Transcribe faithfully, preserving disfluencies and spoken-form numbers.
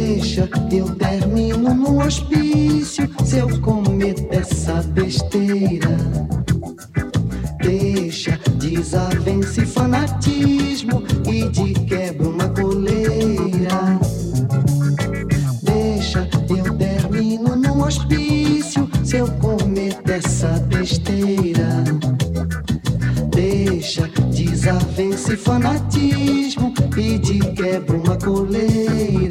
Deixa, eu termino no hospício se eu cometer essa besteira. Deixa, desavença e fanatismo e de quebra uma coleira. Deixa, eu termino no hospício se eu cometer essa besteira. Deixa, desavença e fanatismo e de quebra uma coleira.